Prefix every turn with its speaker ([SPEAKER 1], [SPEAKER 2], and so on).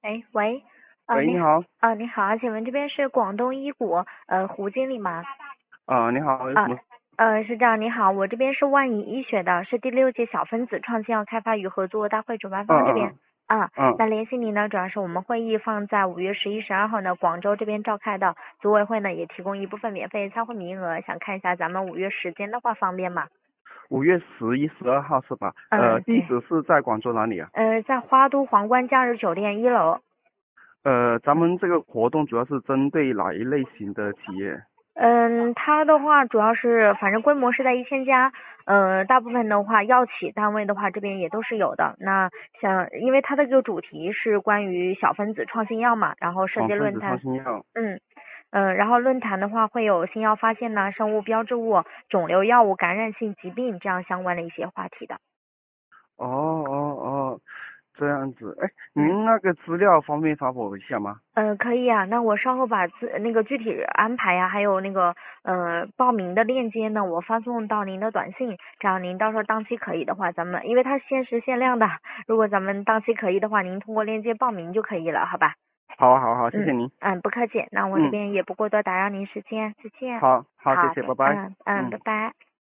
[SPEAKER 1] 哎，喂，
[SPEAKER 2] 喂，你好。
[SPEAKER 1] 你好，请问这边是广东医谷胡经理吗？
[SPEAKER 2] 你好，有什
[SPEAKER 1] 啊，
[SPEAKER 2] 么？
[SPEAKER 1] 是这样，你好，我这边是万怡医学的，是第6届小分子创新药开发与合作大会主办方这边。
[SPEAKER 2] 嗯嗯
[SPEAKER 1] 那
[SPEAKER 2] 嗯
[SPEAKER 1] 联系你呢，主要是我们会议放在5月11、12号呢，广州这边召开的，组委会呢也提供一部分免费参会名额，想看一下咱们5月时间的话方便吗？
[SPEAKER 2] 5月11、12号是吧？地
[SPEAKER 1] 对，
[SPEAKER 2] 址是在广州哪里啊？
[SPEAKER 1] 在花都皇冠假日酒店1楼。
[SPEAKER 2] 咱们这个活动主要是针对哪一类型的企业？
[SPEAKER 1] 它的话主要是反正规模是在1000家，大部分的话药企单位的话这边也都是有的。那像因为它的这个主题是关于小分子创新药嘛，然后设计
[SPEAKER 2] 分子创
[SPEAKER 1] 论坛，
[SPEAKER 2] 新药。
[SPEAKER 1] 嗯然后论坛的话会有新药发现呐、生物标志物、肿瘤药物、感染性疾病这样相关的一些话题的。
[SPEAKER 2] 哦哦哦，这样子。哎，
[SPEAKER 1] 嗯。
[SPEAKER 2] 您那个资料方便发我一下吗？
[SPEAKER 1] 可以啊，那我稍后把那个具体安排呀，还有那个报名的链接呢，我发送到您的短信，这样您到时候当期可以的话，咱们因为它限时限量的，如果咱们当期可以的话，您通过链接报名就可以了，好吧？
[SPEAKER 2] 好啊好啊好，谢谢您。
[SPEAKER 1] 不客气，那我这
[SPEAKER 2] 嗯，
[SPEAKER 1] 边也不过多打扰您时间，再见。
[SPEAKER 2] 好好，谢
[SPEAKER 1] 好的，
[SPEAKER 2] 谢，拜拜。
[SPEAKER 1] 拜
[SPEAKER 2] 嗯。
[SPEAKER 1] 拜。